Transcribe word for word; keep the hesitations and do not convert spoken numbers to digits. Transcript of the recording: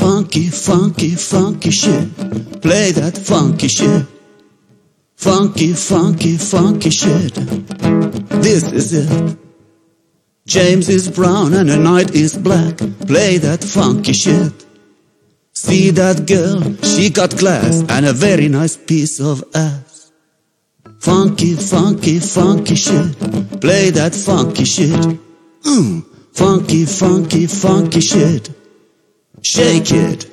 Funky, funky, funky shit. Play that funky shit. Funky, funky, funky shit. This is it. James is brown and the night is black. Play that funky shit. See that girl, she got class and a very nice piece of ass. Funky, funky, funky shit. Play that funky shit. Mm. Funky, funky, funky shit. Shake it.